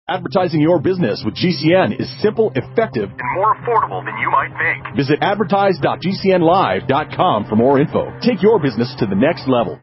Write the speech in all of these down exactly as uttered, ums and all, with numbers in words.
Advertising your business with G C N is simple, effective, and more affordable than you might think. Visit advertise dot g c n live dot com for more info. Take your business to the next level.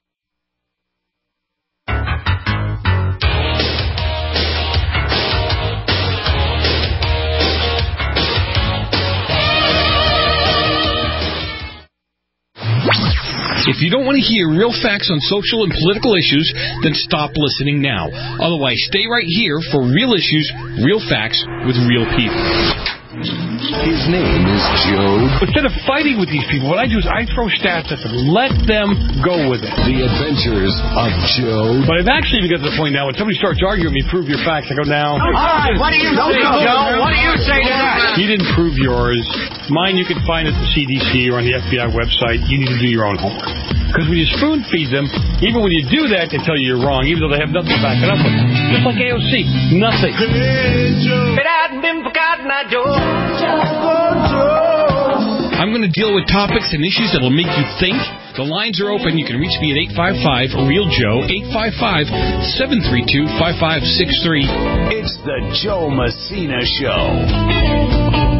If you don't want to hear real facts on social and political issues, then stop listening now. Otherwise, stay right here for real issues, real facts, with real people. His name is Joe. Instead of fighting with these people, what I do is I throw stats at them. Let them go with it. The Adventures of Joe. But I've actually even got to the point now when somebody starts arguing with me, prove your facts, I go, now. All right, what do you say, Joe? What do you say to that? You didn't prove yours. Mine you can find at the C D C or on the F B I website. You need to do your own homework. Because when you spoon feed them, even when you do that, they tell you you're wrong, even though they have nothing to back it up with. Just like A O C. Nothing. If it hadn't been for God, not Joe. I'm going to deal with topics and issues that will make you think. The lines are open. You can reach me at eight five five, real joe, eight five five, seven three two, five five six three. It's the Joe Messina Show.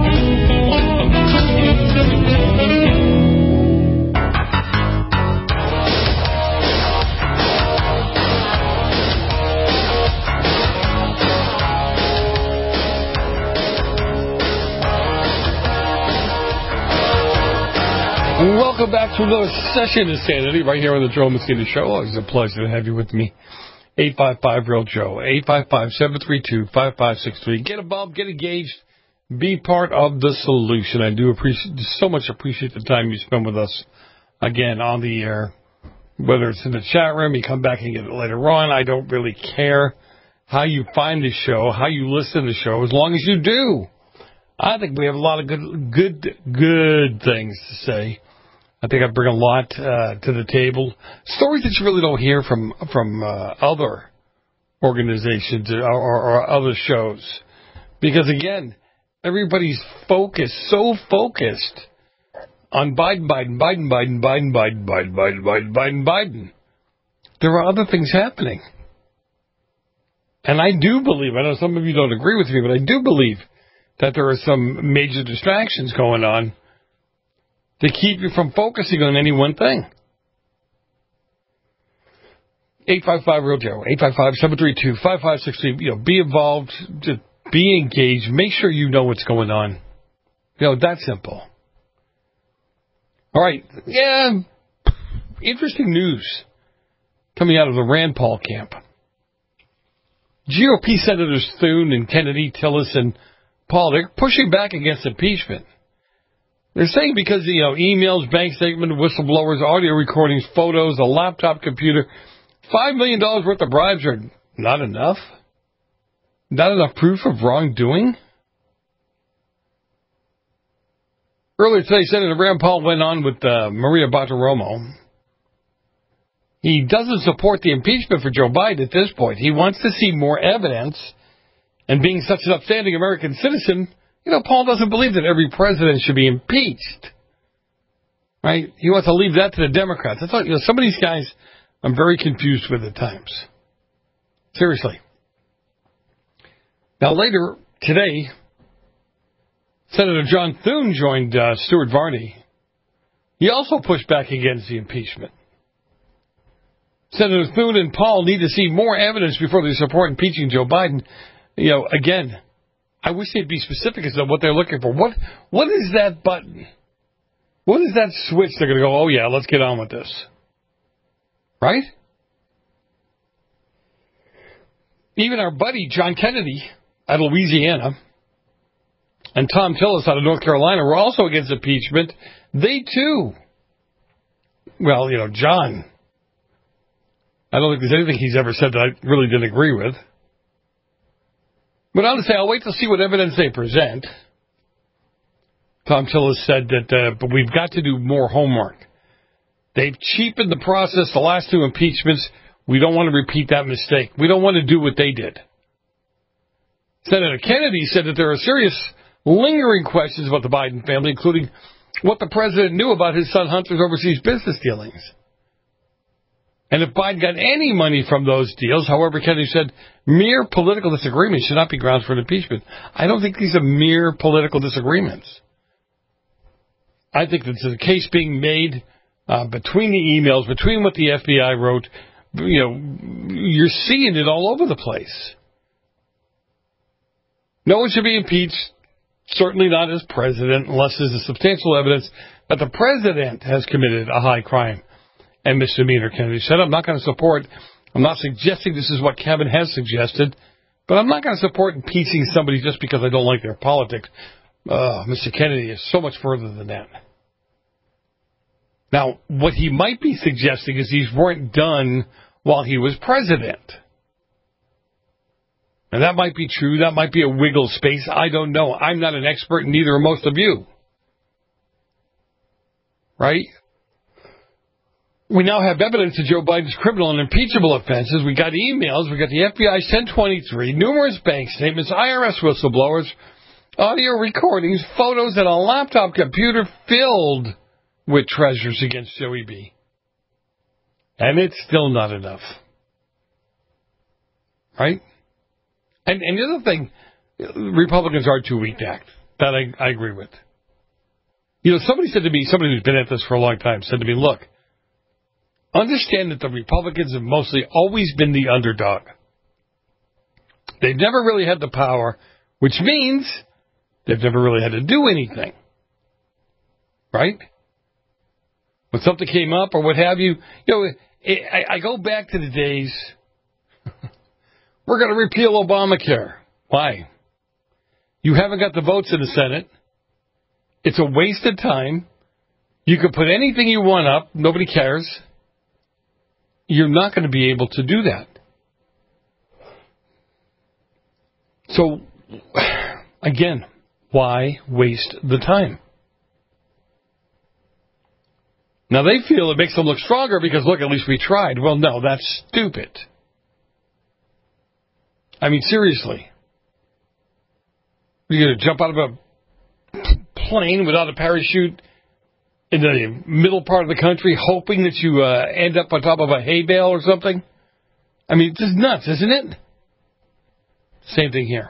Welcome back to another session of Sanity right here on the Joe Messina Show. Always a pleasure to have you with me. eight five five, real joe, eight five five, seven three two, five five six three. Get involved, get engaged, be part of the solution. I do appreciate, so much appreciate the time you spend with us, again, on the air. Whether it's in the chat room, you come back and get it later on. I don't really care how you find the show, how you listen to the show, as long as you do. I think we have a lot of good, good, good things to say. I think I bring a lot uh, to the table. Stories that you really don't hear from from uh, other organizations or, or, or other shows. Because, again, everybody's focused, so focused on Biden, Biden, Biden, Biden, Biden, Biden, Biden, Biden, Biden, Biden, Biden. There are other things happening. And I do believe, I know some of you don't agree with me, but I do believe that there are some major distractions going on to keep you from focusing on any one thing. eight five five, real joe, eight five five, seven three two, five five six three. You know, be involved, be engaged, make sure you know what's going on. You know, that's simple. All right, yeah, interesting news coming out of the Rand Paul camp. G O P Senators Thune and Kennedy, Tillerson, Paul, they're pushing back against impeachment. They're saying because, you know, emails, bank statements, whistleblowers, audio recordings, photos, a laptop computer, five million dollars worth of bribes are not enough? Not enough proof of wrongdoing? Earlier today, Senator Rand Paul went on with uh, Maria Bartiromo. He doesn't support the impeachment for Joe Biden at this point. He wants to see more evidence, and being such an upstanding American citizen, you know, Paul doesn't believe that every president should be impeached, right? He wants to leave that to the Democrats. I thought, you know, some of these guys I'm very confused with at times. Seriously. Now, later today, Senator John Thune joined uh, Stuart Varney. He also pushed back against the impeachment. Senator Thune and Paul need to see more evidence before they support impeaching Joe Biden. You know, again, I wish they'd be specific as to what they're looking for. What What is that button? What is that switch they're going to go, oh, yeah, let's get on with this? Right? Even our buddy John Kennedy out of Louisiana and Tom Tillis out of North Carolina were also against impeachment. They, too. Well, you know, John, I don't think there's anything he's ever said that I really didn't agree with. But honestly, I'll wait to see what evidence they present. Tom Tillis said that, uh, but we've got to do more homework. They've cheapened the process, the last two impeachments. We don't want to repeat that mistake. We don't want to do what they did. Senator Kennedy said that there are serious lingering questions about the Biden family, including what the president knew about his son Hunter's overseas business dealings. And if Biden got any money from those deals, however, Kennedy said, mere political disagreements should not be grounds for an impeachment. I don't think these are mere political disagreements. I think that there's a case being made uh, between the emails, between what the F B I wrote. You know, you're seeing it all over the place. No one should be impeached, certainly not as president, unless there's a substantial evidence that the president has committed a high crime and misdemeanor. Kennedy said, I'm not going to support, I'm not suggesting this is what Kevin has suggested, but I'm not going to support impeaching somebody just because I don't like their politics. Uh, Mister Kennedy is so much further than that. Now, what he might be suggesting is these weren't done while he was president. And that might be true. That might be a wiggle space. I don't know. I'm not an expert, and neither are most of you. Right? We now have evidence of Joe Biden's criminal and impeachable offenses. We got emails. We got the F B I's ten twenty-three, numerous bank statements, I R S whistleblowers, audio recordings, photos, and a laptop computer filled with treasures against Joey B. And it's still not enough. Right? And, and the other thing, Republicans are too weak to act. That I, I agree with. You know, somebody said to me, somebody who's been at this for a long time, said to me, look, understand that the Republicans have mostly always been the underdog. They've never really had the power, which means they've never really had to do anything. Right? When something came up or what have you, you know, I, I go back to the days, we're going to repeal Obamacare. Why? You haven't got the votes in the Senate. It's a waste of time. You can put anything you want up. Nobody cares. You're not going to be able to do that. So, again, why waste the time? Now, they feel it makes them look stronger because, look, at least we tried. Well, no, that's stupid. I mean, seriously. You're going to jump out of a plane without a parachute in the middle part of the country, hoping that you uh, end up on top of a hay bale or something? I mean, it's just nuts, isn't it? Same thing here.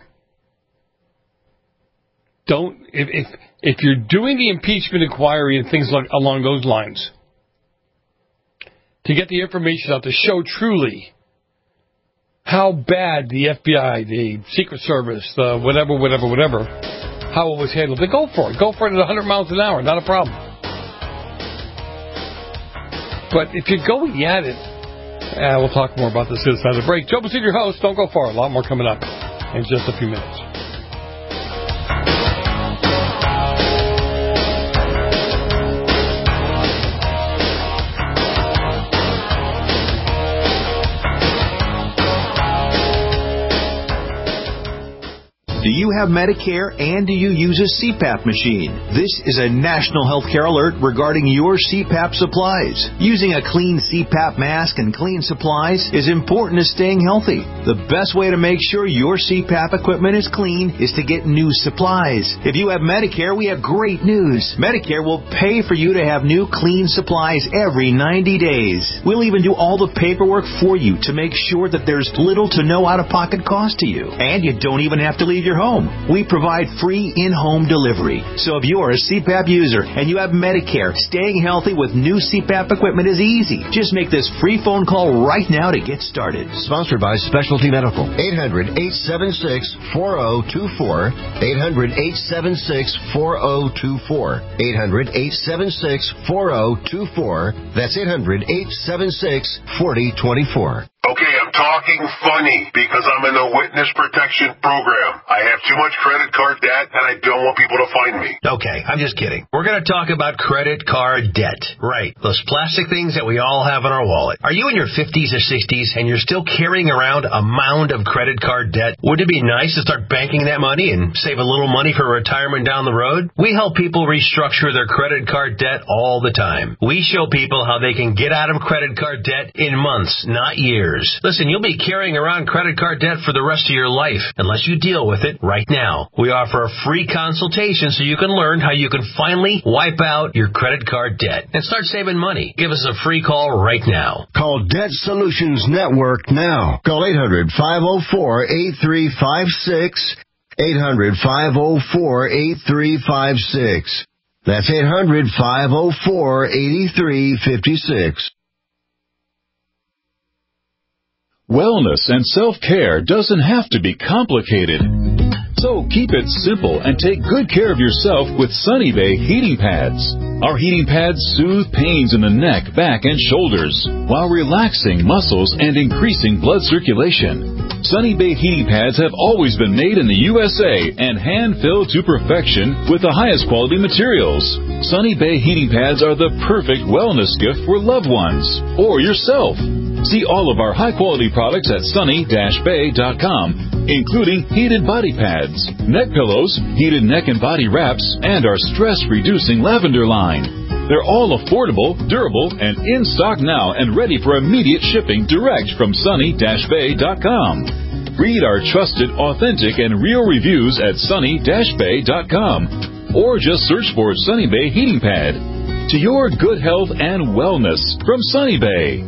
Don't, if, if if you're doing the impeachment inquiry and things like along those lines, to get the information out to show truly how bad the F B I, the Secret Service, the whatever, whatever, whatever, how it was handled, then go for it. Go for it at one hundred miles an hour, not a problem. But if you're going at it, uh, we'll talk more about this this side of the break. Joe Messina, your host. Don't go far. A lot more coming up in just a few minutes. Do you have Medicare and do you use a C PAP machine? This is a national healthcare alert regarding your C PAP supplies. Using a clean C PAP mask and clean supplies is important to staying healthy. The best way to make sure your C PAP equipment is clean is to get new supplies. If you have Medicare, we have great news. Medicare will pay for you to have new clean supplies every ninety days. We'll even do all the paperwork for you to make sure that there's little to no out-of-pocket cost to you. And you don't even have to leave your home. We provide free in-home delivery. So if you're a C PAP user and you have Medicare, staying healthy with new C PAP equipment is easy. Just make this free phone call right now to get started. Sponsored by Specialty Medical. eight hundred, eight seven six, four zero two four. eight hundred, eight seven six, four zero two four. eight hundred, eight seven six, four zero two four. That's eight hundred, eight seven six, four zero two four. Okay, I'm talking funny because I'm in the witness protection program. I have too much credit card debt and I don't want people to find me. Okay, I'm just kidding. We're going to talk about credit card debt. Right, those plastic things that we all have in our wallet. Are you in your fifties or sixties and you're still carrying around a mound of credit card debt? Wouldn't it be nice to start banking that money and save a little money for retirement down the road? We help people restructure their credit card debt all the time. We show people how they can get out of credit card debt in months, not years. Listen Listen, you'll be carrying around credit card debt for the rest of your life unless you deal with it right now. We offer a free consultation so you can learn how you can finally wipe out your credit card debt and start saving money. Give us a free call right now. Call Debt Solutions Network now. Call eight hundred, five oh four, eight three five six. eight hundred, five oh four, eight three five six. That's eight hundred, five oh four, eight three five six. Wellness and self-care doesn't have to be complicated. So keep it simple and take good care of yourself with Sunny Bay heating pads. Our heating pads soothe pains in the neck, back, and shoulders while relaxing muscles and increasing blood circulation. Sunny Bay heating pads have always been made in the U S A and hand-filled to perfection with the highest quality materials. Sunny Bay heating pads are the perfect wellness gift for loved ones or yourself. See all of our high-quality products at sunny dash bay dot com, including heated body pads, neck pillows, heated neck and body wraps, and our stress-reducing lavender line. They're all affordable, durable, and in stock now and ready for immediate shipping direct from sunny dash bay dot com. Read our trusted, authentic, and real reviews at sunny dash bay dot com or just search for Sunny Bay Heating Pad. To your good health and wellness from Sunny Bay.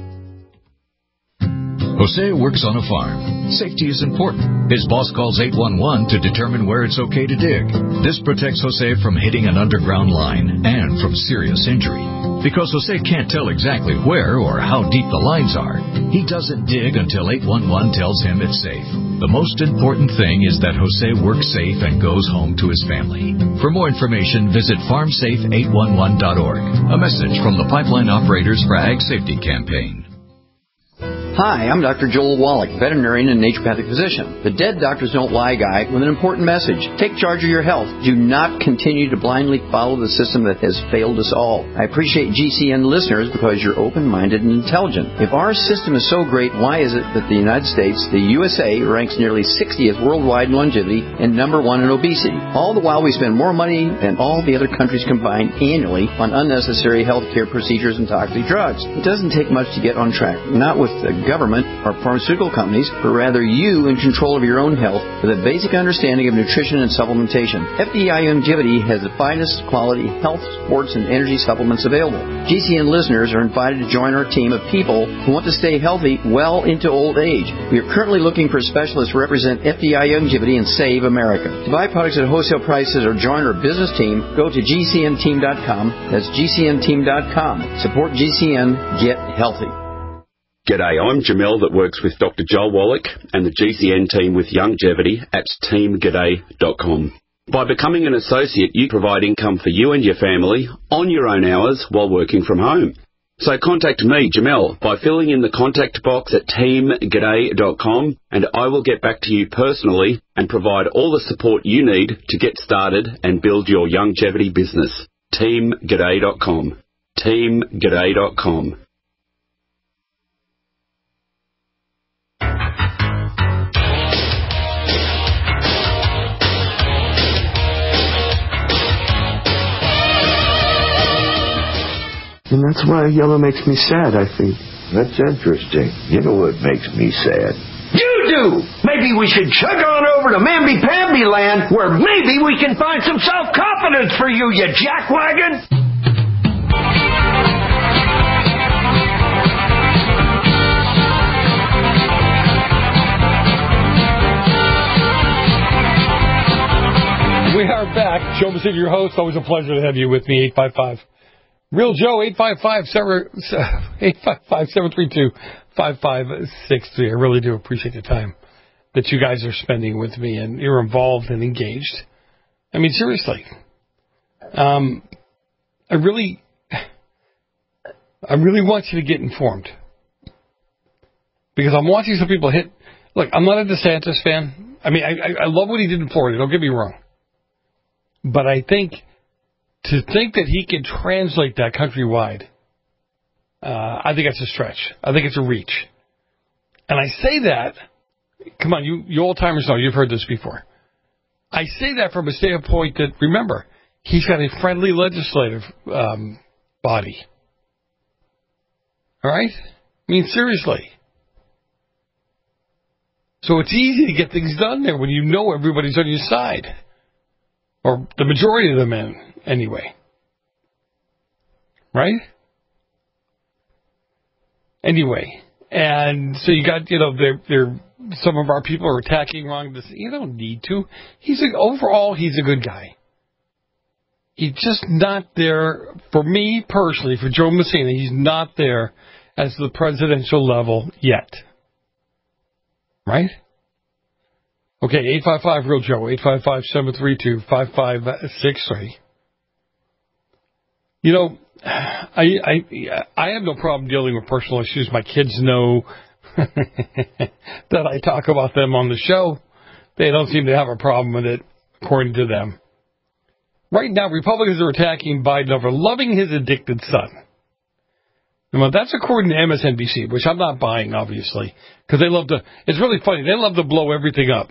Jose works on a farm. Safety is important. His boss calls eight one one to determine where it's okay to dig. This protects Jose from hitting an underground line and from serious injury. Because Jose can't tell exactly where or how deep the lines are, he doesn't dig until eight one one tells him it's safe. The most important thing is that Jose works safe and goes home to his family. For more information, visit farm safe eight one one dot org. A message from the Pipeline Operators for Ag Safety Campaign. Hi, I'm Doctor Joel Wallach, veterinarian and naturopathic physician. The Dead Doctors Don't Lie guy with an important message. Take charge of your health. Do not continue to blindly follow the system that has failed us all. I appreciate G C N listeners because you're open-minded and intelligent. If our system is so great, why is it that the United States, the U S A, ranks nearly sixtieth worldwide in longevity and number one in obesity? All the while we spend more money than all the other countries combined annually on unnecessary health care procedures and toxic drugs. It doesn't take much to get on track. Not with the government or pharmaceutical companies, but rather you in control of your own health with a basic understanding of nutrition and supplementation. F D I Longevity has the finest quality health, sports, and energy supplements available. G C N listeners are invited to join our team of people who want to stay healthy well into old age. We are currently looking for specialists to represent F D I Longevity and Save America. To buy products at wholesale prices or join our business team, go to G C N team dot com. That's G C N team dot com. Support G C N. Get healthy. G'day, I'm Jamel that works with Doctor Joel Wallach and the G C N team with Longevity at team g'day dot com. By becoming an associate, you provide income for you and your family on your own hours while working from home. So contact me, Jamel, by filling in the contact box at team g'day dot com and I will get back to you personally and provide all the support you need to get started and build your longevity business. team g'day dot com. team g'day dot com. And that's why yellow makes me sad, I think. That's interesting. You know what makes me sad? You do! Maybe we should chug on over to Mamby-Pamby land where maybe we can find some self-confidence for you, you jackwagon! We are back. Joe Massini, your host. Always a pleasure to have you with me. eight five five Real Joe, eight five five, seven three two, five five six three. I really do appreciate the time that you guys are spending with me, and you're involved and engaged. I mean, seriously. Um, I really, I really want you to get informed. Because I'm watching some people hit, look, I'm not a DeSantis fan. I mean, I, I love what he did in Florida, don't get me wrong. But I think to think that he can translate that countrywide, uh, I think that's a stretch. I think it's a reach. And I say that, come on, you, you old-timers know, you've heard this before. I say that from a standpoint that, remember, he's got a friendly legislative um, body. All right? I mean, seriously. So it's easy to get things done there when you know everybody's on your side. Or the majority of the men, anyway. Right? Anyway. And so you got, you know, they're, they're, some of our people are attacking wrong. You don't need to. He's a, overall, he's a good guy. He's just not there, for me personally, for Joe Messina, he's not there as the presidential level yet. Right? Okay, eight five five, real Joe, eight five five, seven three two, five five six three. You know, I, I, I have no problem dealing with personal issues. My kids know that I talk about them on the show. They don't seem to have a problem with it, according to them. Right now, Republicans are attacking Biden over loving his addicted son. Well, that's according to M S N B C, which I'm not buying, obviously, because they love to, it's really funny, they love to blow everything up.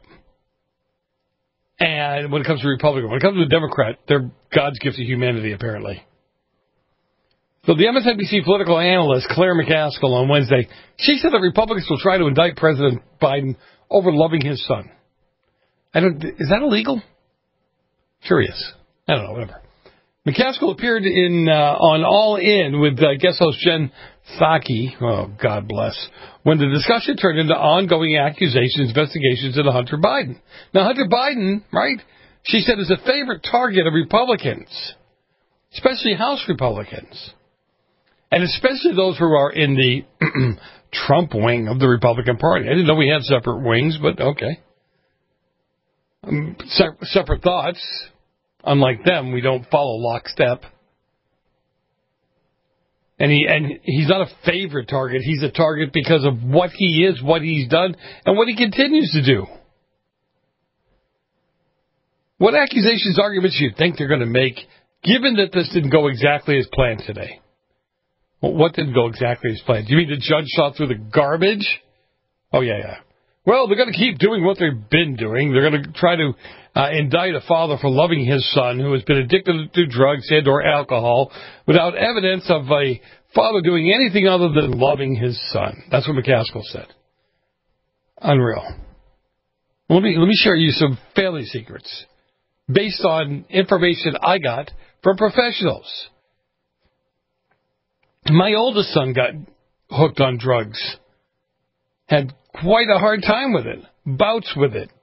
And when it comes to Republican, when it comes to a Democrat, they're God's gift to humanity, apparently. So the M S N B C political analyst, Claire McCaskill, on Wednesday, she said that Republicans will try to indict President Biden over loving his son. I don't, is that illegal? Curious. I don't know, whatever. McCaskill appeared in uh, on All In with uh, guest host Jen Psaki, oh, God bless, when the discussion turned into ongoing accusations, investigations into Hunter Biden. Now, Hunter Biden, right, she said, is a favorite target of Republicans, especially House Republicans, and especially those who are in the Trump wing of the Republican Party. I didn't know we had separate wings, but okay. Um, se- separate thoughts. Unlike them, we don't follow lockstep. And he and he's not a favorite target. He's a target because of what he is, what he's done, and what he continues to do. What accusations, arguments do you think they're going to make, given that this didn't go exactly as planned today? Well, what didn't go exactly as planned? Do you mean the judge saw through the garbage? Oh, yeah, yeah. Well, they're going to keep doing what they've been doing. They're going to try to uh, indict a father for loving his son who has been addicted to drugs and or alcohol without evidence of a father doing anything other than loving his son. That's what McCaskill said. Unreal. Let me, let me share you some family secrets based on information I got from professionals. My oldest son got hooked on drugs. Had quite a hard time with it. Bouts with it.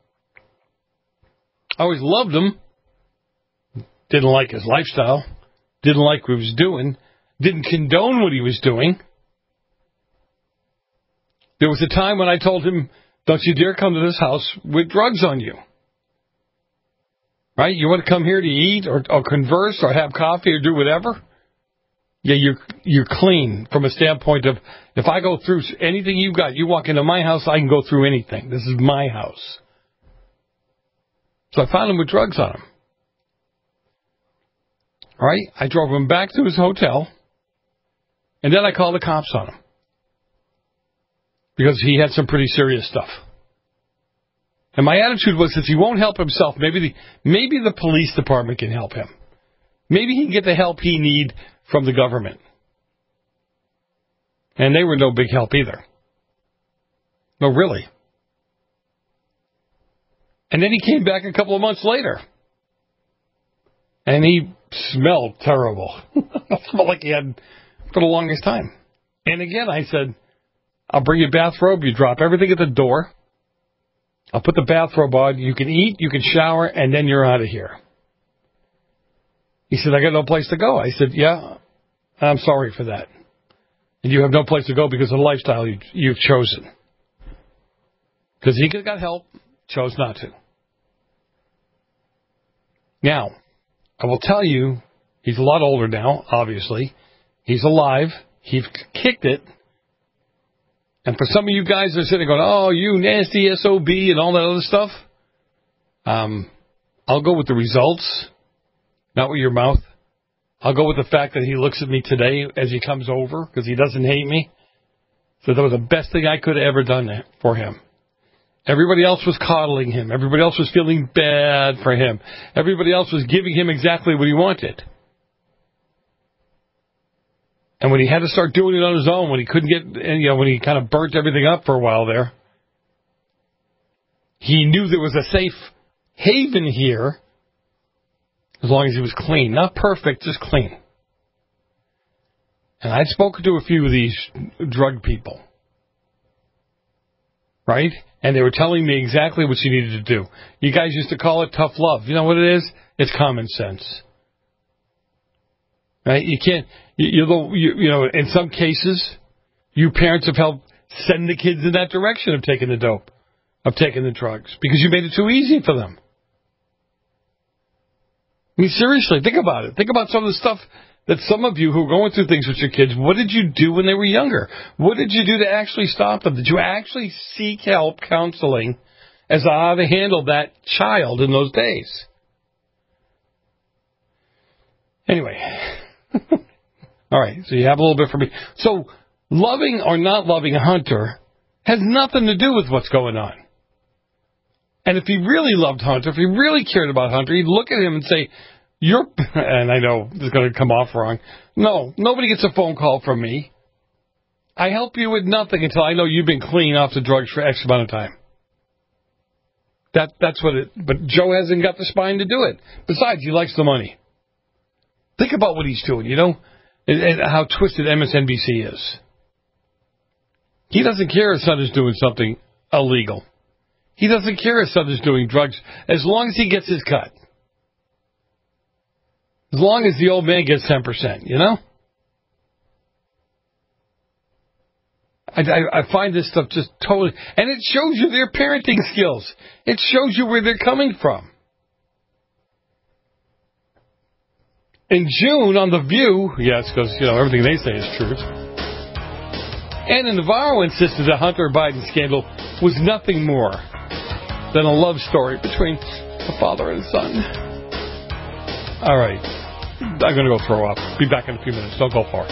I always loved him. Didn't like his lifestyle. Didn't like what he was doing. Didn't condone what he was doing. There was a time when I told him, don't you dare come to this house with drugs on you. Right? You want to come here to eat or, or converse or have coffee or do whatever? Yeah, you're you're clean from a standpoint of, if I go through anything you got, you walk into my house, I can go through anything. This is my house. So I found him with drugs on him. All right? I drove him back to his hotel, and then I called the cops on him. Because he had some pretty serious stuff. And my attitude was, if he won't help himself, maybe the, maybe the police department can help him. Maybe he can get the help he need from the government. And they were no big help either. No, really. And then he came back a couple of months later. And he smelled terrible. Smelled like he had for the longest time. And again, I said, I'll bring you a bathrobe. You drop everything at the door. I'll put the bathrobe on. You can eat, you can shower, and then you're out of here. He said, I got no place to go. I said, yeah, I'm sorry for that. And you have no place to go because of the lifestyle you, you've chosen. Because he got help, chose not to. Now, I will tell you, he's a lot older now, obviously. He's alive. He's kicked it. And for some of you guys that are sitting going, oh, you nasty S O B and all that other stuff, um, I'll go with the results. Not with your mouth. I'll go with the fact that he looks at me today as he comes over because he doesn't hate me. So that was the best thing I could have ever done for him. Everybody else was coddling him. Everybody else was feeling bad for him. Everybody else was giving him exactly what he wanted. And when he had to start doing it on his own, when he couldn't get, you know, when he kind of burnt everything up for a while there, He knew there was a safe haven here as long as he was clean. Not perfect, just clean. And I'd spoken to a few of these drug people, right? And they were telling me exactly what you needed to do. You guys used to call it tough love. You know what it is? It's common sense. Right? You can't, you, you, you know, in some cases, you parents have helped send the kids in that direction of taking the dope, of taking the drugs, because you made it too easy for them. I mean, seriously, think about it. Think about some of the stuff that some of you who are going through things with your kids, what did you do when they were younger? What did you do to actually stop them? Did you actually seek help, counseling, as to how to handle that child in those days? Anyway. All right, so you have a little bit for me. So loving or not loving Hunter has nothing to do with what's going on. And if he really loved Hunter, if he really cared about Hunter, he'd look at him and say, you're, and I know this is going to come off wrong, no, nobody gets a phone call from me. I help you with nothing until I know you've been clean off the drugs for X amount of time. That That's what it, but Joe hasn't got the spine to do it. Besides, he likes the money. Think about what he's doing, you know, and, and how twisted M S N B C is. He doesn't care if son is doing something illegal. He doesn't care if son is doing drugs as long as he gets his cut. As long as the old man gets ten percent, you know? I, I, I find this stuff just totally... And it shows you their parenting skills. It shows you where they're coming from. In June, on The View, yes, because, you know, everything they say is truth, Anna Navarro insisted the Hunter Biden scandal was nothing more than a love story between a father and son. All right. I'm going to go throw up. Be back in a few minutes. Don't go far.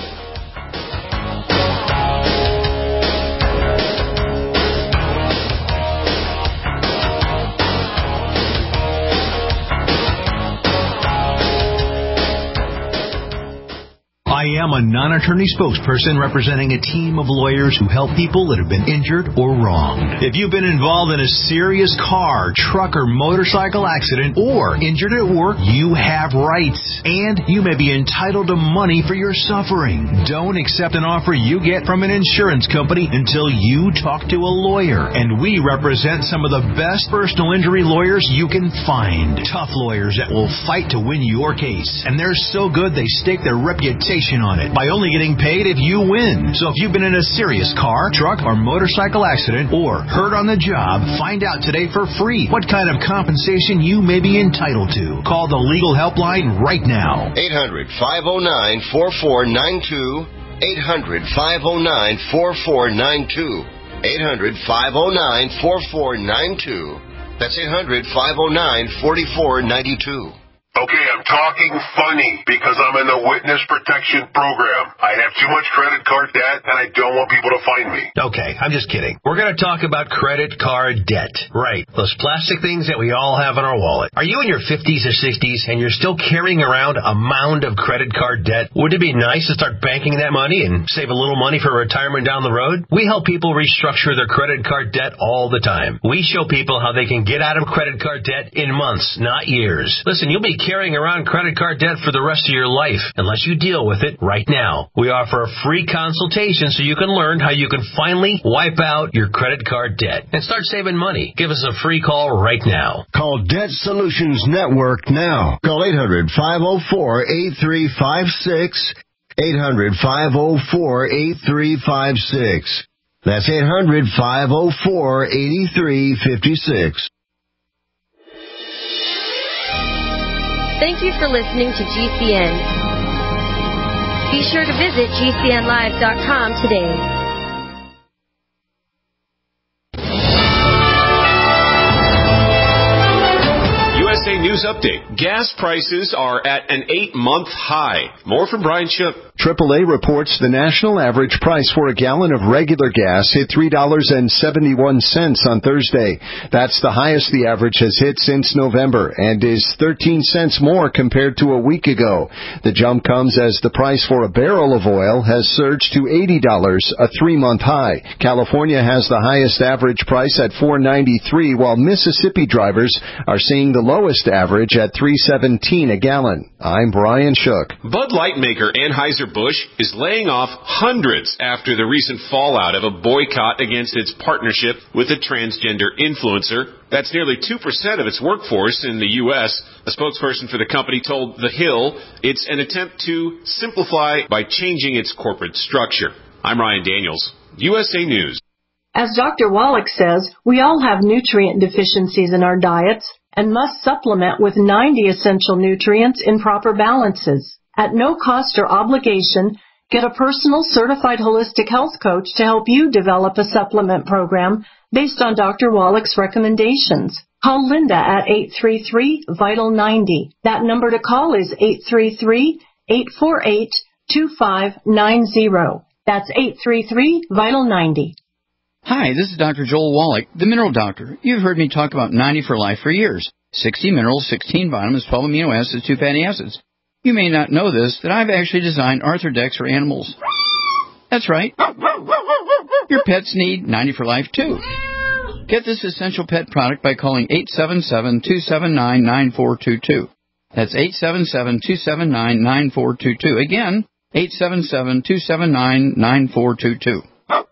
I am a non-attorney spokesperson representing a team of lawyers who help people that have been injured or wronged. If you've been involved in a serious car, truck, or motorcycle accident or injured at work, you have rights, and you may be entitled to money for your suffering. Don't accept an offer you get from an insurance company until you talk to a lawyer, and we represent some of the best personal injury lawyers you can find. Tough lawyers that will fight to win your case, and they're so good they stake their reputation on it by only getting paid if you win. So if you've been in a serious car, truck, or motorcycle accident or hurt on the job, find out today for free what kind of compensation you may be entitled to. Call the legal helpline right now. eight hundred, five oh nine, four four nine two. eight hundred, five oh nine, four four nine two. eight hundred, five oh nine, four four nine two. That's eight hundred, five oh nine, four four nine two. Okay, I'm talking funny because I'm in the witness protection program. I have too much credit card debt and I don't want people to find me. Okay, I'm just kidding. We're going to talk about credit card debt. Right, those plastic things that we all have in our wallet. Are you in your fifties or sixties and you're still carrying around a mound of credit card debt? Would it be nice to start banking that money and save a little money for retirement down the road? We help people restructure their credit card debt all the time. We show people how they can get out of credit card debt in months, not years. Listen, you'll be carrying around credit card debt for the rest of your life unless you deal with it right now. We offer a free consultation so you can learn how you can finally wipe out your credit card debt and start saving money. Give us a free call right now. Call Debt Solutions Network now. Call eight hundred, five oh four, eight three five six. eight hundred, five oh four, eight three five six. That's eight hundred, five oh four, eight three five six. Thank you for listening to G C N. Be sure to visit G C N live dot com today. U S A news update. Gas prices are at an eight-month high. More from Brian Shook. triple A reports the national average price for a gallon of regular gas hit three dollars and seventy-one cents on Thursday. That's the highest the average has hit since November and is thirteen cents more compared to a week ago. The jump comes as the price for a barrel of oil has surged to eighty dollars, a three-month high. California has the highest average price at four ninety-three, while Mississippi drivers are seeing the lowest average at three seventeen a gallon. I'm Brian Shook. Bud Light maker Anheuser-Busch is laying off hundreds after the recent fallout of a boycott against its partnership with a transgender influencer. That's nearly two percent of its workforce in the U S. A spokesperson for the company told The Hill it's an attempt to simplify by changing its corporate structure. I'm Ryan Daniels, U S A News. As Doctor Wallach says, we all have nutrient deficiencies in our diets and must supplement with ninety essential nutrients in proper balances. At no cost or obligation, get a personal certified holistic health coach to help you develop a supplement program based on Doctor Wallach's recommendations. Call Linda at eight three three, vital ninety. That number to call is eight three three, eight four eight, two five nine zero. That's eight three three, vital ninety. Hi, this is Doctor Joel Wallach, the Mineral Doctor. You've heard me talk about ninety for Life for years. sixty minerals, sixteen vitamins, twelve amino acids, two fatty acids. You may not know this, that I've actually designed Arthrodex for animals. That's right. Your pets need ninety for Life, too. Get this essential pet product by calling eight seven seven, two seven nine, nine four two two. That's eight seven seven, two seven nine, nine four two two. Again, eight seven seven, two seven nine, nine four two two.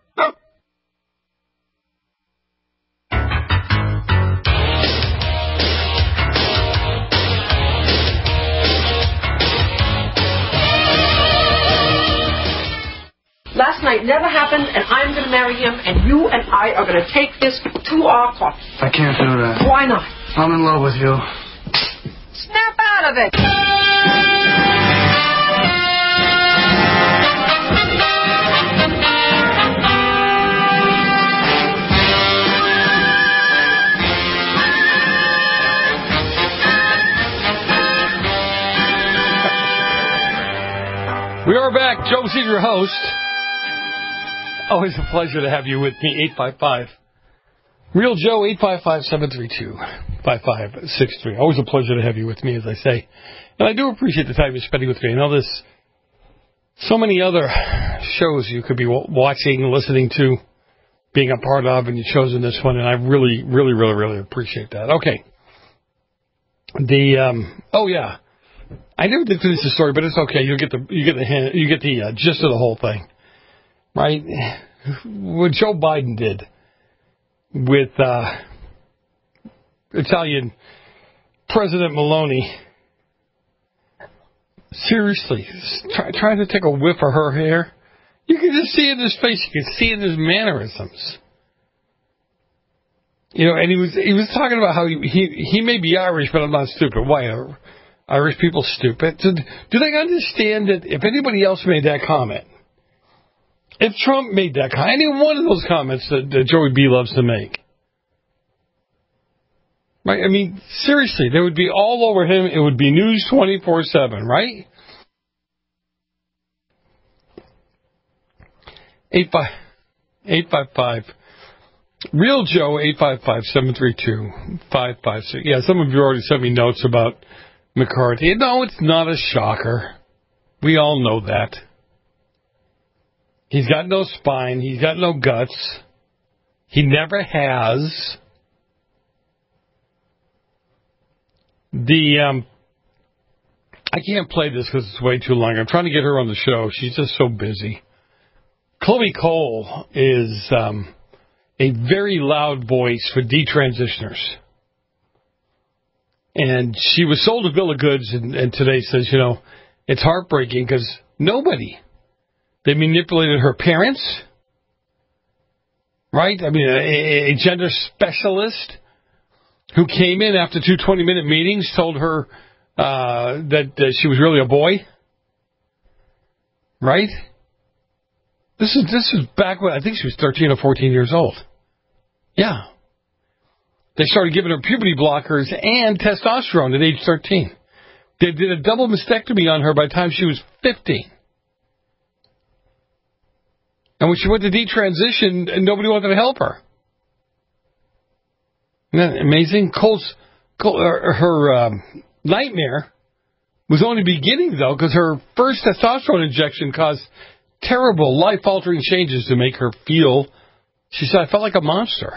Last night never happened, and I'm going to marry him, and you and I are going to take this to our court. I can't do that. Why not? I'm in love with you. Snap out of it! We are back. Joe Messina, your host. Always a pleasure to have you with me. eight five five Real Joe, eight five five, seven three two, five five six three. Always a pleasure to have you with me, as I say. And I do appreciate the time you're spending with me. I know there's so many other shows you could be watching, listening to, being a part of, and you've chosen this one, and I really, really, really, really appreciate that. Okay. The, um, oh yeah. I never did finish the story, but it's okay. You get the, you get the, you get the uh, gist of the whole thing. Right? What Joe Biden did with uh, Italian President Meloni, seriously, try, trying to take a whiff of her hair. You can just see it in his face. You can see it in his mannerisms. You know, and he was he was talking about how he he, he may be Irish, but I'm not stupid. Why are Irish people stupid? Do, do they understand that if anybody else made that comment, if Trump made that comment, any one of those comments that, that Joey B loves to make, right? I mean, seriously, they would be all over him. It would be news twenty-four seven, right? Eight five, eight five five, Real Joe, eight five five, seven three two, five five six. Yeah, some of you already sent me notes about McCarthy. No, it's not a shocker. We all know that. He's got no spine. He's got no guts. He never has. The, um, I can't play this because it's way too long. I'm trying to get her on the show. She's just so busy. Chloe Cole is um, a very loud voice for detransitioners. And she was sold a bill of goods, and, and today says, you know, it's heartbreaking because nobody... They manipulated her parents, right? I mean, a, a gender specialist who came in after two twenty-minute meetings told her uh, that, that she was really a boy, right? This is this is back when I think she was thirteen or fourteen years old. Yeah. They started giving her puberty blockers and testosterone at age thirteen. They did a double mastectomy on her by the time she was fifteen. And when she went to detransition, nobody wanted to help her. Isn't that amazing? Cole's, Cole, her her um, nightmare was only beginning, though, because her first testosterone injection caused terrible, life-altering changes to make her feel, she said, I felt like a monster.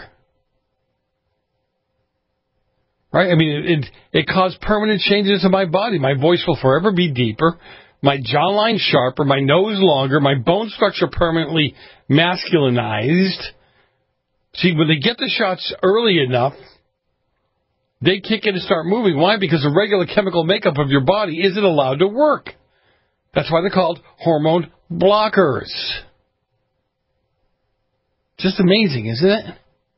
Right? I mean, it, it, it caused permanent changes in my body. My voice will forever be deeper, my jawline sharper, my nose longer, my bone structure permanently masculinized. See, when they get the shots early enough, they kick in and start moving. Why? Because the regular chemical makeup of your body isn't allowed to work. That's why they're called hormone blockers. Just amazing, isn't it?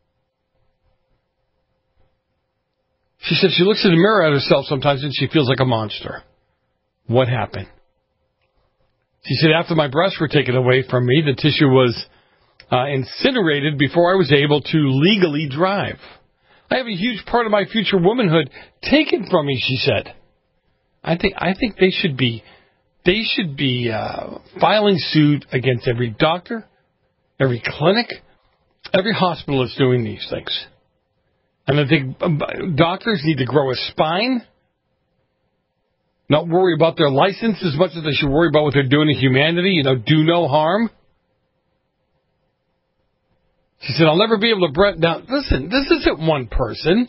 She said she looks in the mirror at herself sometimes and she feels like a monster. What happened? She said after my breasts were taken away from me, the tissue was uh, incinerated before I was able to legally drive. I have a huge part of my future womanhood taken from me, she said. I think I think they should be they should be uh, filing suit against every doctor, every clinic, every hospital that's doing these things. And I think doctors need to grow a spine, not worry about their license as much as they should worry about what they're doing to humanity. You know, do no harm. She said, I'll never be able to... Bre- now, listen, this isn't one person.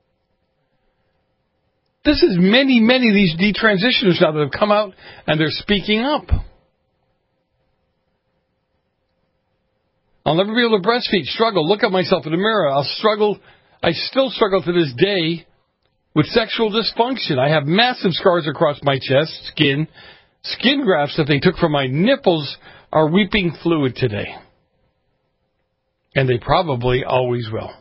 This is many, many of these detransitioners now that have come out and they're speaking up. I'll never be able to breastfeed, struggle, look at myself in the mirror. I'll struggle... I still struggle to this day with sexual dysfunction. I have massive scars across my chest, skin. Skin grafts that they took from my nipples are weeping fluid today. And they probably always will.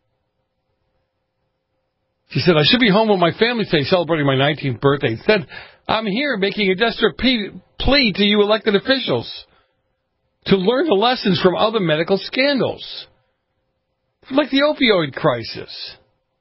She said, I should be home with my family today celebrating my nineteenth birthday. Instead, I'm here making a desperate plea to you elected officials to learn the lessons from other medical scandals. Like the opioid crisis.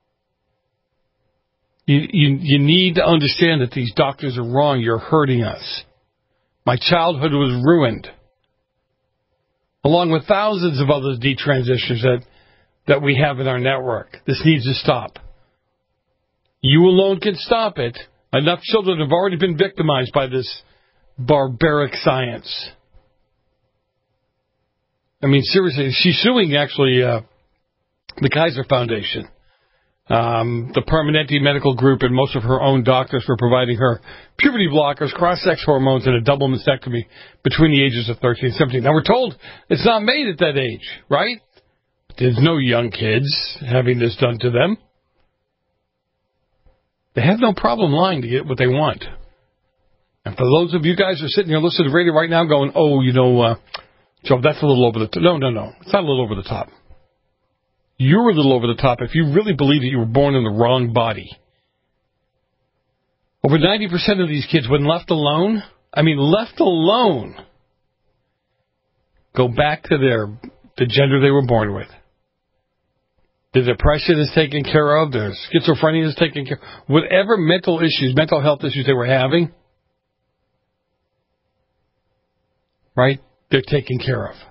You, you, you need to understand that these doctors are wrong. You're hurting us. My childhood was ruined. Along with thousands of other detransitions that, that we have in our network. This needs to stop. You alone can stop it. Enough children have already been victimized by this barbaric science. I mean, seriously, she's suing, actually, uh, the Kaiser Foundation, um, the Permanente Medical Group, and most of her own doctors for providing her puberty blockers, cross-sex hormones, and a double mastectomy between the ages of thirteen and seventeen. Now, we're told it's not made at that age, right? There's no young kids having this done to them. They have no problem lying to get what they want. And for those of you guys who are sitting here listening to the radio right now going, oh, you know, uh, Joe, that's a little over the top. No, no, no. It's not a little over the top. You're a little over the top if you really believe that you were born in the wrong body. Over ninety percent of these kids, when left alone, I mean left alone, go back to their the gender they were born with. The depression is taken care of. Their schizophrenia is taken care of. Whatever mental issues, mental health issues they were having, right, they're taken care of.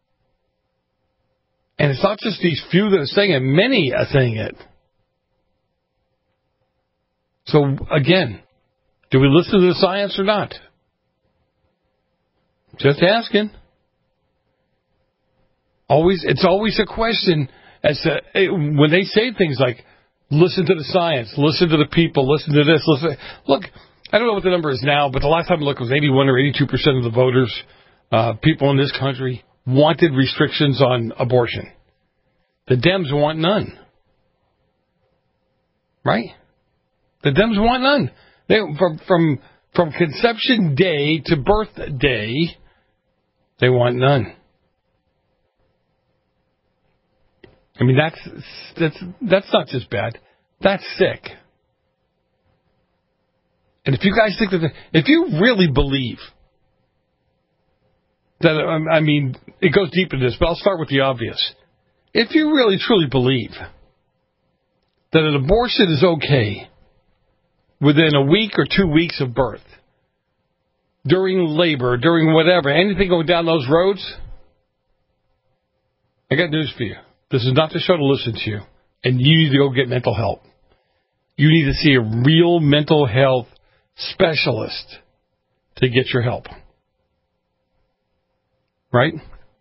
And it's not just these few that are saying it. Many are saying it. So, again, do we listen to the science or not? Just asking. Always, it's always a question as to, when they say things like, listen to the science, listen to the people, listen to this, listen. Look, I don't know what the number is now, but the last time I looked it was eighty-one or eighty-two percent of the voters, uh, people in this country, wanted restrictions on abortion. The Dems want none. Right? The Dems want none. They, from, from, from conception day to birthday, they want none. I mean, that's, that's, that's not just bad. That's sick. And if you guys think that, if you really believe that, I mean, it goes deep into this, but I'll start with the obvious. If you really truly believe that an abortion is okay within a week or two weeks of birth, during labor, during whatever, anything going down those roads, I got news for you. This is not the show to listen to you, and you need to go get mental help. You need to see a real mental health specialist to get your help. Right?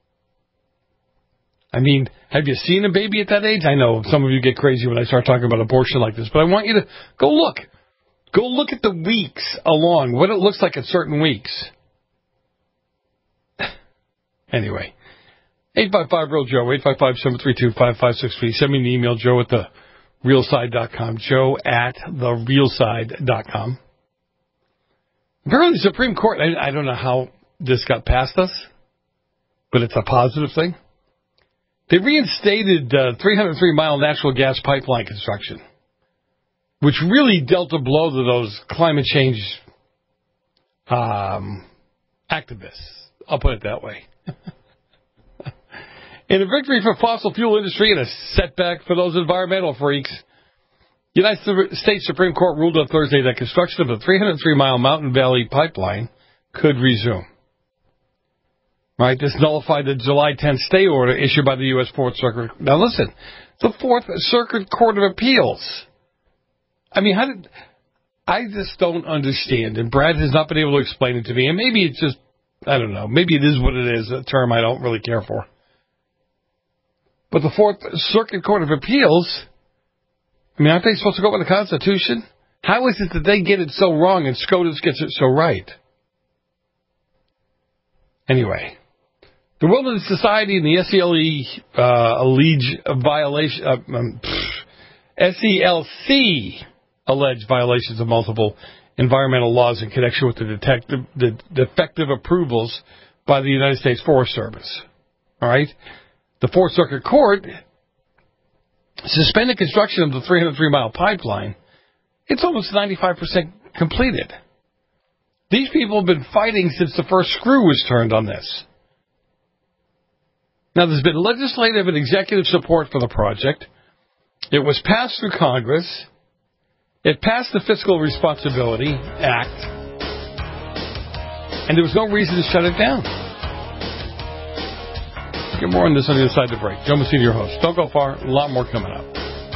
I mean, have you seen a baby at that age? I know some of you get crazy when I start talking about abortion like this, but I want you to go look. Go look at the weeks along, what it looks like at certain weeks. Anyway, eight five five real Joe, eight five five, seven three two, five five six three. Send me an email, joe at the real side dot com, joe at the real side dot com. Apparently the Supreme Court, I, I don't know how this got past us, but it's a positive thing. They reinstated uh, three hundred three mile natural gas pipeline construction, which really dealt a blow to those climate change um, activists. I'll put it that way. In a victory for fossil fuel industry and a setback for those environmental freaks, the United States Supreme Court ruled on Thursday that construction of the three hundred three mile Mountain Valley pipeline could resume. Right? This nullified the July tenth stay order issued by the U S Fourth Circuit. Now listen, the Fourth Circuit Court of Appeals. I mean, how did... I just don't understand, and Brad has not been able to explain it to me, and maybe it's just, I don't know, maybe it is what it is, a term I don't really care for. But the Fourth Circuit Court of Appeals, I mean, aren't they supposed to go with the Constitution? How is it that they get it so wrong and SCOTUS gets it so right? Anyway, the Wilderness Society and the S E L E uh, allege violation, uh, um, S E L C alleged violations of multiple environmental laws in connection with the, detective, the defective approvals by the United States Forest Service. All right? The Fourth Circuit Court suspended construction of the three hundred three mile pipeline. It's almost ninety-five percent completed. These people have been fighting since the first screw was turned on this. Now, there's been legislative and executive support for the project. It was passed through Congress. It passed the Fiscal Responsibility Act. And there was no reason to shut it down. Get more on this on the other side of the break. Joe Messina, your host. Don't go far. A lot more coming up.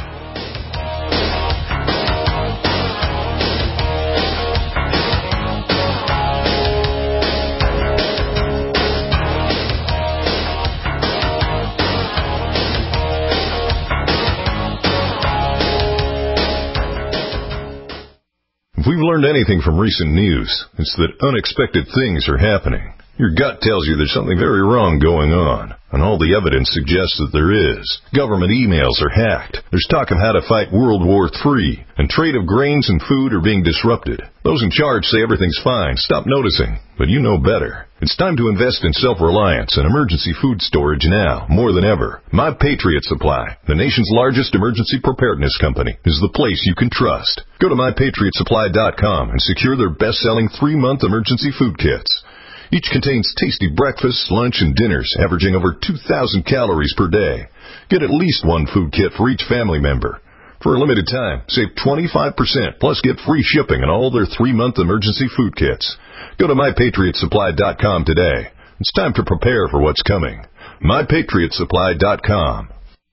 If we've learned anything from recent news, it's that unexpected things are happening. Your gut tells you there's something very wrong going on, and all the evidence suggests that there is. Government emails are hacked. There's talk of how to fight World War Three, and trade of grains and food are being disrupted. Those in charge say everything's fine. Stop noticing, but you know better. It's time to invest in self-reliance and emergency food storage now, more than ever. My Patriot Supply, the nation's largest emergency preparedness company, is the place you can trust. Go to my patriot supply dot com and secure their best-selling three-month emergency food kits. Each contains tasty breakfasts, lunch, and dinners averaging over two thousand calories per day. Get at least one food kit for each family member. For a limited time, save twenty-five percent, plus get free shipping on all their three-month emergency food kits. Go to my patriot supply dot com today. It's time to prepare for what's coming. my patriot supply dot com.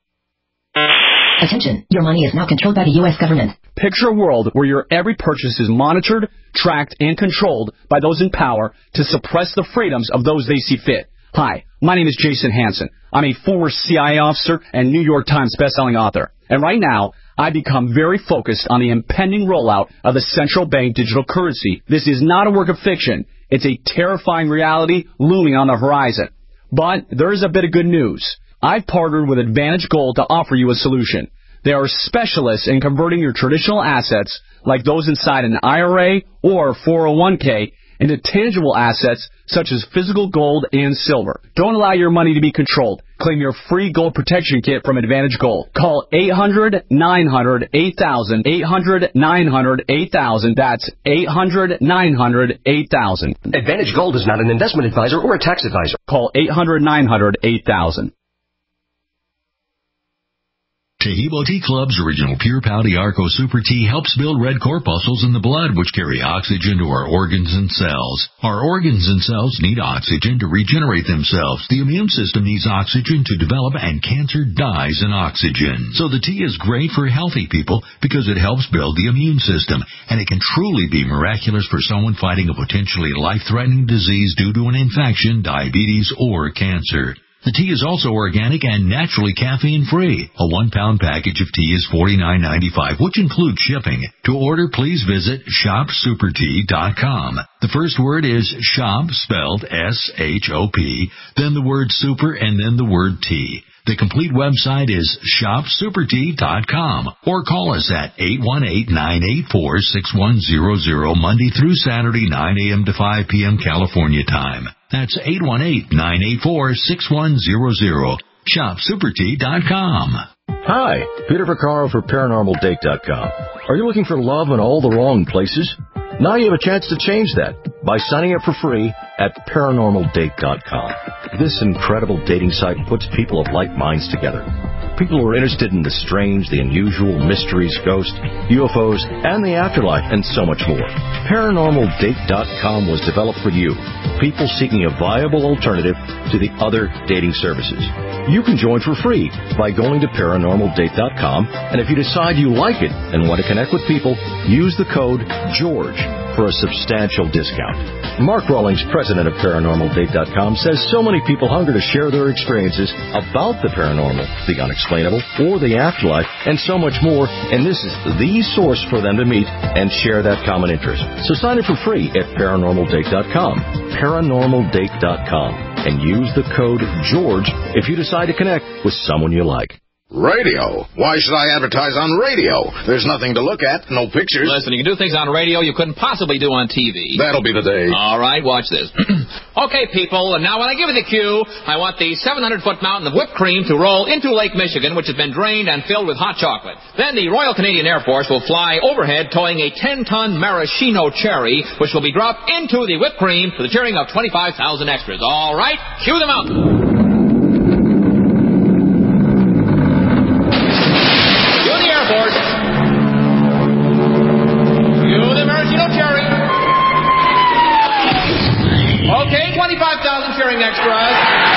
Attention, your money is now controlled by the U S government. Picture a world where your every purchase is monitored, tracked, and controlled by those in power to suppress the freedoms of those they see fit. Hi, my name is Jason Hansen. I'm a former C I A officer and New York Times bestselling author. And right now, I become very focused on the impending rollout of the central bank digital currency. This is not a work of fiction. It's a terrifying reality looming on the horizon. But there is a bit of good news. I've partnered with Advantage Gold to offer you a solution. They are specialists in converting your traditional assets, like those inside an I R A or four oh one k, into tangible assets such as physical gold and silver. Don't allow your money to be controlled. Claim your free gold protection kit from Advantage Gold. Call eight hundred, nine hundred, eight thousand, eight hundred, nine hundred, eight thousand. That's eight hundred, nine hundred, eight thousand. Advantage Gold is not an investment advisor or a tax advisor. Call eight hundred, nine hundred, eight thousand. Tahibo Tea Club's original Pure Pouty Arco Super Tea helps build red corpuscles in the blood, which carry oxygen to our organs and cells. Our organs and cells need oxygen to regenerate themselves. The immune system needs oxygen to develop, and cancer dies in oxygen. So the tea is great for healthy people because it helps build the immune system, and it can truly be miraculous for someone fighting a potentially life-threatening disease due to an infection, diabetes, or cancer. The tea is also organic and naturally caffeine-free. A one-pound package of tea is forty-nine ninety-five, which includes shipping. To order, please visit shop super tea dot com. The first word is shop, spelled S H O P, then the word super, and then the word tea. The complete website is shop super tea dot com, or call us at eight one eight, nine eight four, six one zero zero Monday through Saturday, nine a.m. to five p.m. California time. That's eight one eight, nine eight four, six one zero zero. shop super tea dot com. Hi, Peter Vaccaro for paranormal date dot com. Are you looking for love in all the wrong places? Now you have a chance to change that by signing up for free at paranormal date dot com. This incredible dating site puts people of like minds together. People who are interested in the strange, the unusual, mysteries, ghosts, U F Os, and the afterlife, and so much more. paranormal date dot com was developed for you, people seeking a viable alternative to the other dating services. You can join for free by going to paranormal date dot com, and if you decide you like it and want to connect with people, use the code GEORGE for a substantial discount. Mark Rawlings, president of paranormal date dot com, says so many people hunger to share their experiences about the paranormal, the unexplainable, or the afterlife, and so much more, and this is the source for them to meet and share that common interest. So sign up for free at paranormal date dot com, paranormal date dot com, and use the code GEORGE if you decide to connect with someone you like. Radio? Why should I advertise on radio? There's nothing to look at, no pictures. Listen, you can do things on radio you couldn't possibly do on T V. That'll be the day. All right, watch this. Okay, people, and now when I give you the cue, I want the seven hundred foot mountain of whipped cream to roll into Lake Michigan, which has been drained and filled with hot chocolate. Then the Royal Canadian Air Force will fly overhead towing a ten ton maraschino cherry, which will be dropped into the whipped cream to the cheering of twenty-five thousand extras. All right, cue the mountain. twenty-five thousand cheering extras.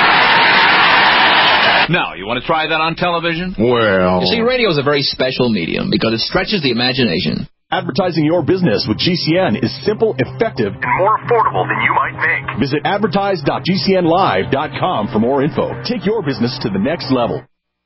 Now, you want to try that on television? Well... You see, radio is a very special medium because it stretches the imagination. Advertising your business with G C N is simple, effective, and more affordable than you might think. Visit advertise dot g c n live dot com for more info. Take your business to the next level.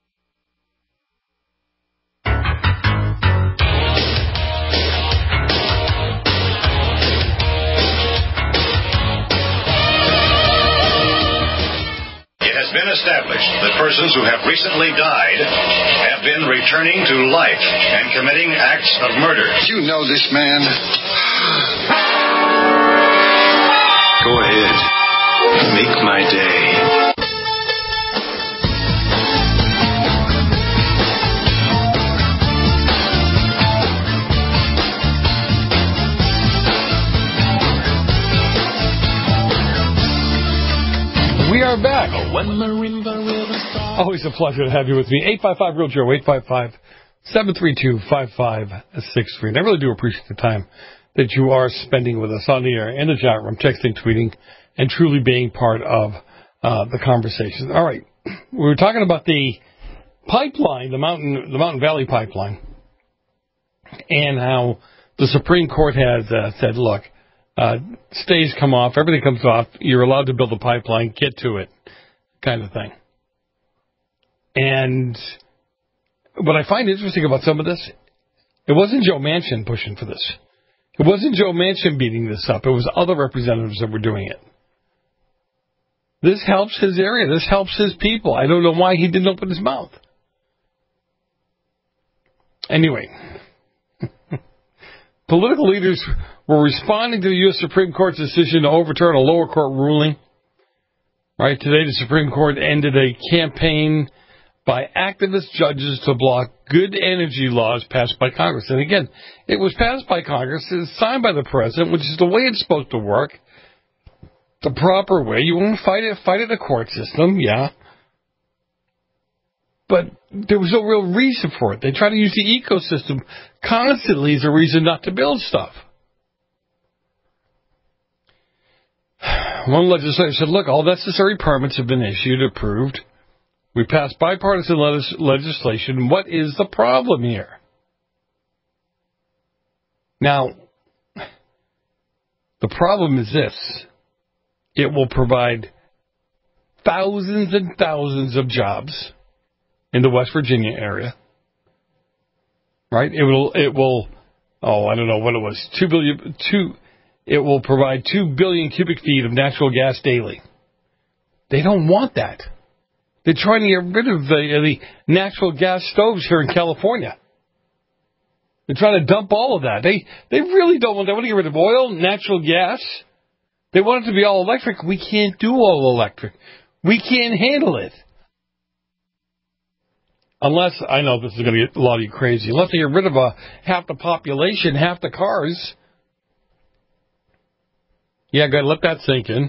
Been established that persons who have recently died have been returning to life and committing acts of murder. You know this man. Go ahead. Make my day. We are back. Always a pleasure to have you with me. eight five five real Joe, eight five five, seven three two, five five six three. And I really do appreciate the time that you are spending with us on the air, in the chat room, texting, tweeting, and truly being part of uh, the conversation. All right. We were talking about the pipeline, the Mountain, the Mountain Valley Pipeline, and how the Supreme Court has uh, said, look, Uh, stays come off, everything comes off, you're allowed to build a pipeline, get to it, kind of thing. And what I find interesting about some of this, it wasn't Joe Manchin pushing for this. It wasn't Joe Manchin beating this up. It was other representatives that were doing it. This helps his area. This helps his people. I don't know why he didn't open his mouth. Anyway, political leaders were responding to the U S Supreme Court's decision to overturn a lower court ruling. Right, today the Supreme Court ended a campaign by activist judges to block good energy laws passed by Congress. And again, it was passed by Congress, it's signed by the President, which is the way it's supposed to work. The proper way. You want to fight it, fight it a court system, yeah. but there was no real reason for it. They try to use the ecosystem constantly as a reason not to build stuff. One legislator said, look, all necessary permits have been issued, approved. We passed bipartisan legis- legislation. What is the problem here? Now, the problem is this. It will provide thousands and thousands of jobs in the West Virginia area. Right? It will, it will, oh, I don't know what it was, two billion, two, it will provide two billion cubic feet of natural gas daily. They don't want that. They're trying to get rid of the, the natural gas stoves here in California. They're trying to dump all of that. They they really don't want that. They want to get rid of oil, natural gas. They want it to be all electric. We can't do all electric. We can't handle it. Unless, I know this is going to get a lot of you crazy, unless they get rid of a, half the population, half the cars. Yeah, got to let that sink in.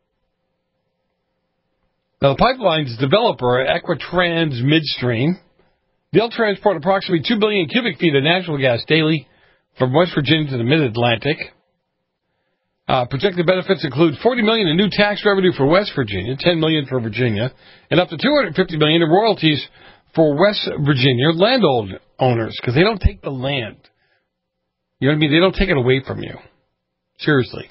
Now, the pipeline's developer, Equitrans Midstream, they'll transport approximately two billion cubic feet of natural gas daily from West Virginia to the Mid-Atlantic. Uh, projected benefits include forty million dollars in new tax revenue for West Virginia, ten million dollars for Virginia, and up to two hundred fifty million dollars in royalties for West Virginia landowners, because they don't take the land. You know what I mean? They don't take it away from you. Seriously.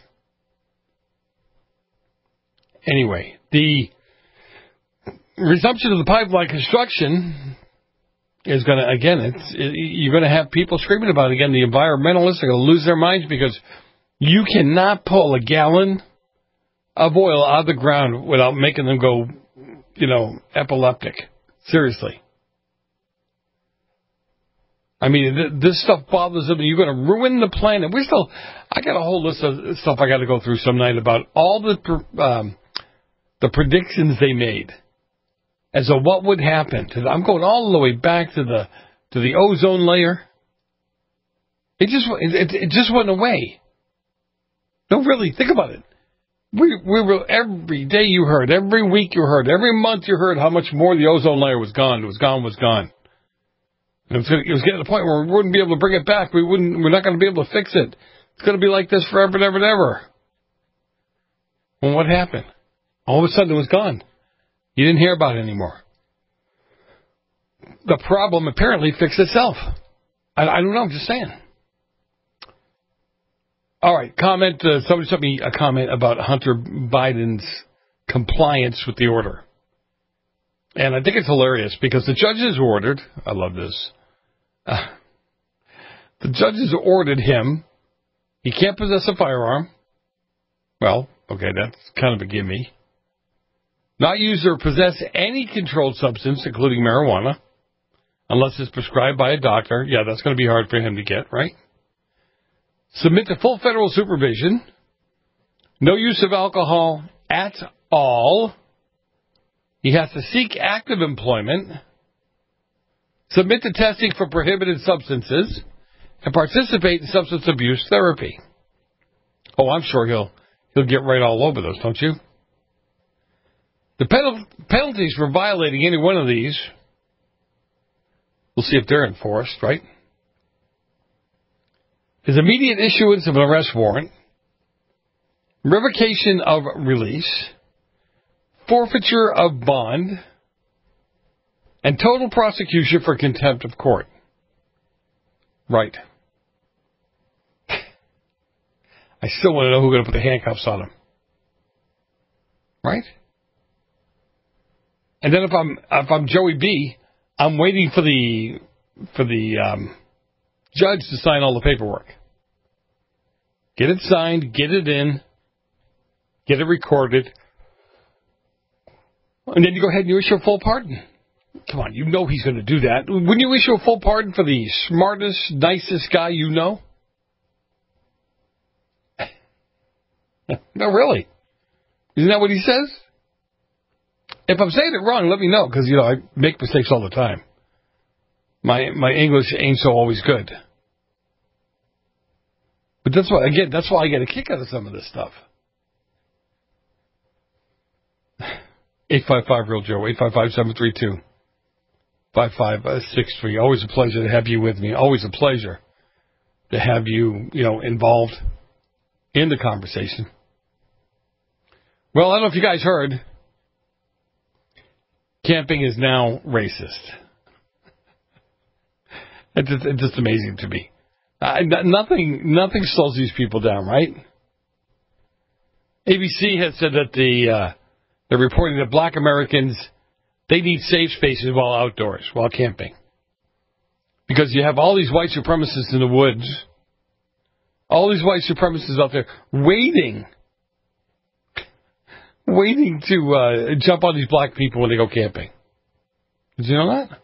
Anyway, the resumption of the pipeline construction is going to, again, it's, it, you're going to have people screaming about it again. The environmentalists are going to lose their minds because you cannot pull a gallon of oil out of the ground without making them go, you know, epileptic. Seriously. I mean, th- this stuff bothers them. You're going to ruin the planet. We're still, I got a whole list of stuff I got to go through some night about all the, um, the predictions they made as to what would happen. I'm going all the way back to the, to the ozone layer. It just, it, it just went away. Don't really think about it. We, we were, every day you heard, every week you heard, every month you heard how much more the ozone layer was gone. It was gone, was gone. And it was, it was getting to the point where we wouldn't be able to bring it back. We wouldn't, we're not going to be able to fix it. It's going to be like this forever and ever and ever. Well, what happened? All of a sudden it was gone. You didn't hear about it anymore. The problem apparently fixed itself. I, I don't know, I'm just saying. All right, comment. Uh, somebody sent me a comment about Hunter Biden's compliance with the order. And I think it's hilarious because the judges ordered, I love this, uh, the judges ordered him, he can't possess a firearm. Well, okay, that's kind of a gimme. Not use or possess any controlled substance, including marijuana, unless it's prescribed by a doctor. Yeah, that's going to be hard for him to get, right? Submit to full federal supervision. No use of alcohol at all. He has to seek active employment. Submit to testing for prohibited substances. And participate in substance abuse therapy. Oh, I'm sure he'll he'll get right all over those, don't you? The penal- penalties for violating any one of these, we'll see if they're enforced, right? Is immediate issuance of an arrest warrant, revocation of release, forfeiture of bond, and total prosecution for contempt of court. Right. I still want to know who's going to put the handcuffs on him. Right? And then if I'm if I'm Joey B, I'm waiting for the for the um, judge to sign all the paperwork. Get it signed, get it in, get it recorded, and then you go ahead and you issue a full pardon. Come on, you know he's going to do that. Wouldn't you issue a full pardon for the smartest, nicest guy you know? No, really. Isn't that what he says? If I'm saying it wrong, let me know, because, you know, I make mistakes all the time. My my English ain't so always good. But that's why, again, that's why I get a kick out of some of this stuff. eight five five, real Joe, eight five five, seven three two, five five six three. Always a pleasure to have you with me. Always a pleasure to have you, you know, involved in the conversation. Well, I don't know if you guys heard. Camping is now racist. It's just, it's just amazing to me. Uh, nothing, nothing slows these people down, right? A B C has said that the uh, they're reporting that black Americans, they need safe spaces while outdoors, while camping. Because you have all these white supremacists in the woods, all these white supremacists out there waiting, waiting to uh, jump on these black people when they go camping. Did you know that?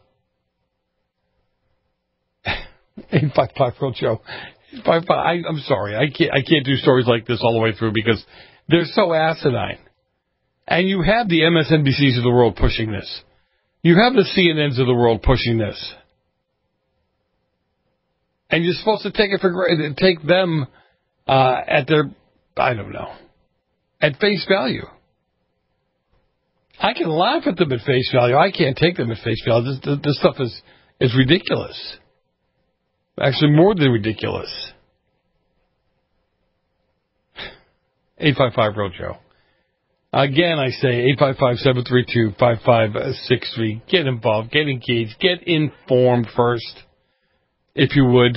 eight five five Real Joe. I, I'm sorry, I can't, I can't do stories like this all the way through because they're so asinine. And you have the M S N B Cs of the world pushing this. You have the C N Ns of the world pushing this. And you're supposed to take it for granted, take them uh, at their, I don't know, at face value. I can laugh at them at face value. I can't take them at face value. This, this stuff is, is ridiculous. Actually, more than ridiculous. eight five five Real Joe. Again, I say eight five five, seven three two, five five six three. Get involved. Get engaged. Get informed first, if you would.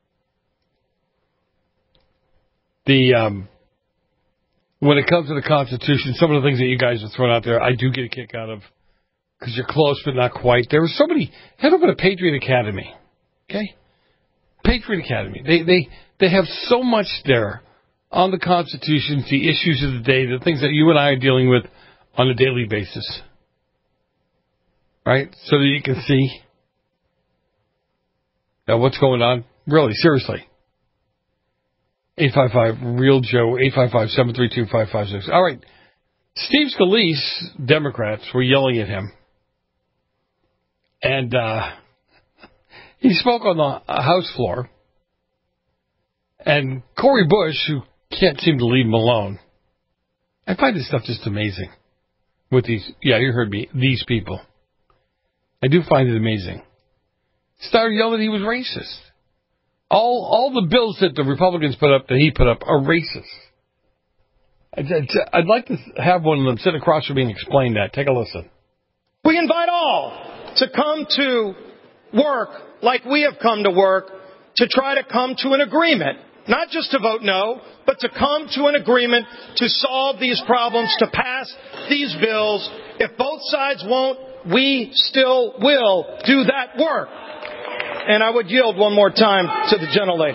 The um, when it comes to the Constitution, some of the things that you guys have thrown out there, I do get a kick out of because you're close but not quite. There was somebody head over to Patriot Academy. Okay. Patriot Academy. They they they have so much there on the Constitution, the issues of the day, the things that you and I are dealing with on a daily basis. Right? So that you can see now what's going on. Really, seriously. eight five five Real Joe, eight five five, seven three two, five five six. All right. Steve Scalise, Democrats, were yelling at him. And, uh, he spoke on the House floor, and Cori Bush, who can't seem to leave him alone, I find this stuff just amazing. With these, yeah, you heard me, these people. I do find it amazing. Started yelling he was racist. All all the bills that the Republicans put up, that he put up, are racist. I'd, I'd like to have one of them sit across from me and explain that. Take a listen. We invite all to come to work like we have come to work to try to come to an agreement. Not just to vote no, but to come to an agreement to solve these problems, to pass these bills. If both sides won't, we still will do that work. And I would yield one more time to the gentlelady.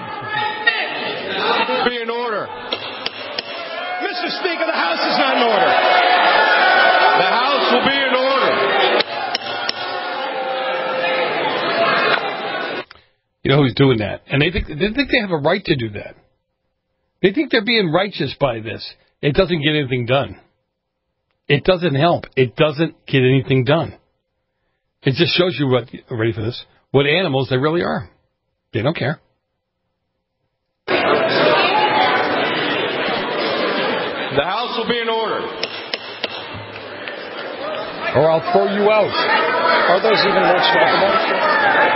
Be in order. Mister Speaker, the House is not in order. The House will be in order. You know who's doing that? And they think, they think they have a right to do that. They think they're being righteous by this. It doesn't get anything done. It doesn't help. It doesn't get anything done. It just shows you what, ready for this, what animals they really are. They don't care. The House will be in order. Or I'll throw you out. Are those even words talk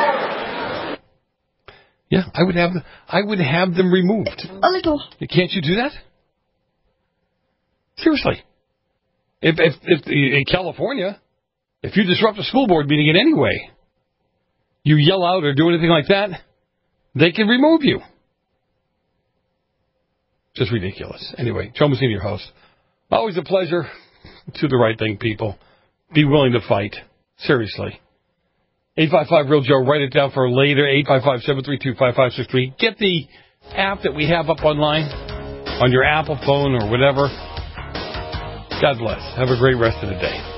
Yeah, I would have I would have them removed. A little. Can't you do that? Seriously. If, if, if in California, if you disrupt a school board meeting in any way, you yell out or do anything like that, they can remove you. Just ridiculous. Anyway, Joe Messina, your host. Always a pleasure. Do the right thing, people. Be willing to fight. Seriously. eight five five Real Joe. Write it down for later. eight five five, seven three two, five five six three. Get the app that we have up online on your Apple phone or whatever. God bless. Have a great rest of the day.